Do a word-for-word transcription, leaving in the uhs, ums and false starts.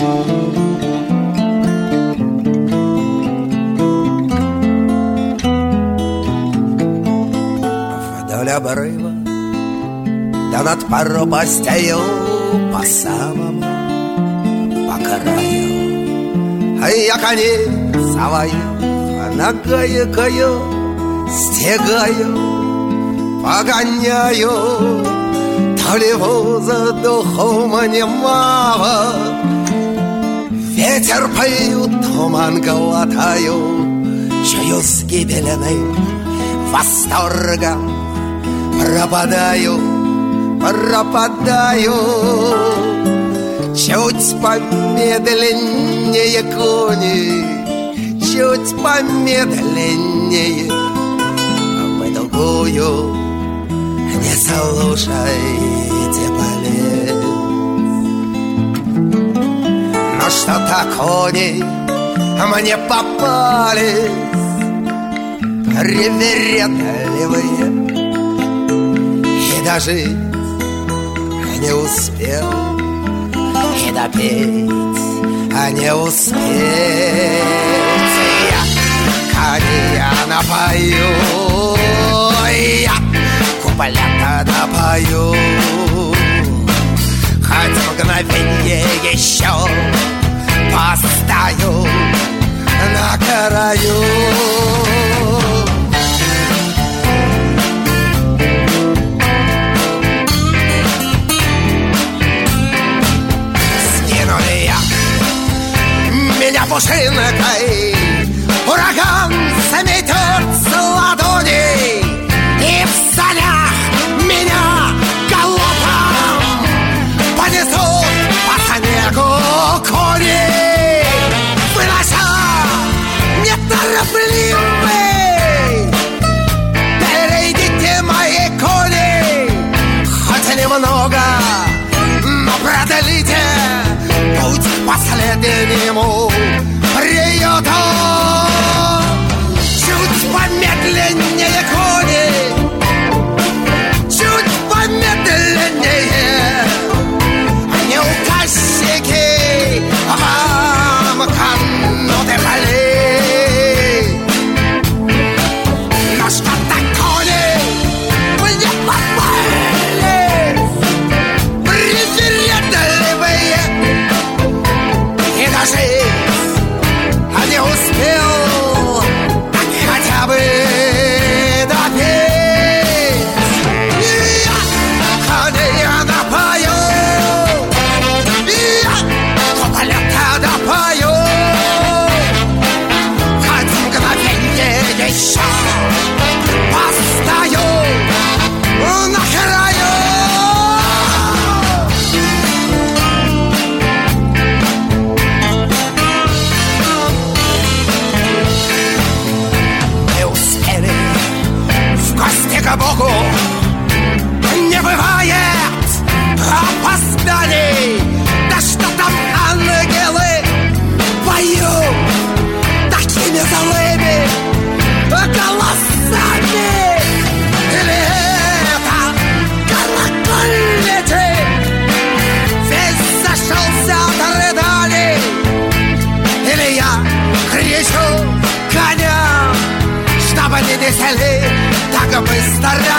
Вдоль обрыва, да над пропастью по самому, по краю, а я коней свою нагайкою стегаю, погоняю. То ли воздухом немало, ветер поют, туман глотаю, чую с гибельным восторгом. Пропадаю, пропадаю, чуть помедленнее кони, чуть помедленнее. В другую не слушайте полез. Но что-то кони мне попались привередливые, и дожить не успел, и допеть не успеть. Я коня напою, я куполята напою, хоть мгновенье еще постою на краю. Меня пушинкой ураган заметет с ладоней, и в санях меня галопом понесут по снегу кони, вынося неторопливый. Перейдите, мои кони, хоть немного, но продлите путь к последнему приюту. Чуть помедленнее кони, чуть помедленнее, не указчики вам кануты полей. Но что-то кони мне попались привередливые, и дожить не успел, так хотя бы допеть. Я коня напою, я куполета напою, хоть мгновенье еще постою на краю. К Богу не бывает опозданий. Да что там ангелы поют такими злыми голосами? Или это колокольники весь зашелся от рыданий? Или я кричу коням, чтобы не несли так быстро